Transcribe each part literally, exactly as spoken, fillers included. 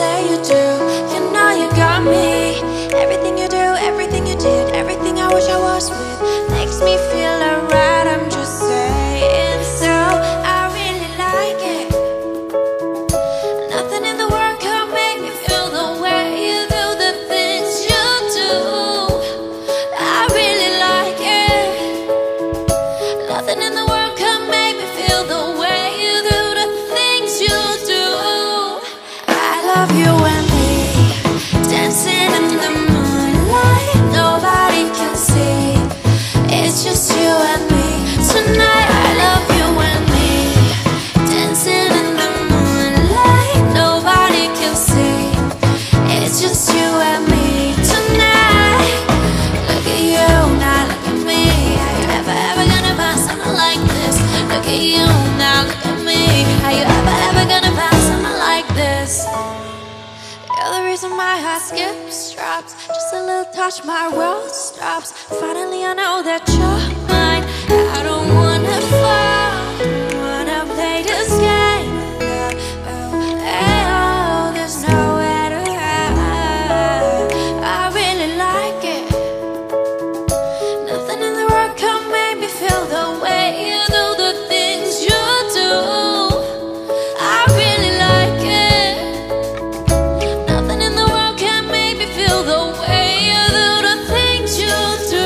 say you do. You know you got me. Everything you do, everything you did, everything I wish I was with makes me feel alright, I'm just saying. So I really like it. Nothing in the world can make me feel the way you do the things you do. I really like it. Nothing in the world can make me feel the way you do the things you do. I love you and me, dancing in the moonlight, nobody can see. It's just you and me tonight. I love you and me, dancing in the moonlight, nobody can see. It's just you and me tonight. Look at you, now look at me. Are you ever, ever gonna find something like this? Look at you, now look at me. Are you ever, ever gonna find something like this? You're the reason my heart skips, drops. Just a little touch, my world stops. Finally I know that you're mine. I don't wanna fall, wanna play this game. Oh, oh, there's nowhere to hide. I really like it. Nothing in the world can make me feel the way you do the things you do. I really like it. Nothing in the world can make me feel the way you do the things you do.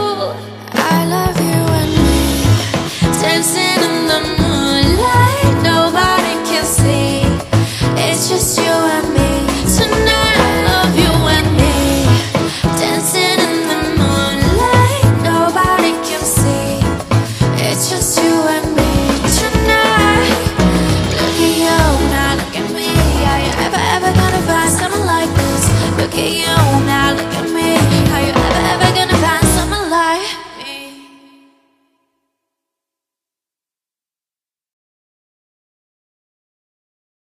I love you and me, dancing in the moonlight, nobody can see. It's just you and me tonight. I love you and me, dancing in the moonlight, nobody can see. It's just you and me tonight. Look at you, now look at me. Are you ever, ever gonna find someone like this? Look at you,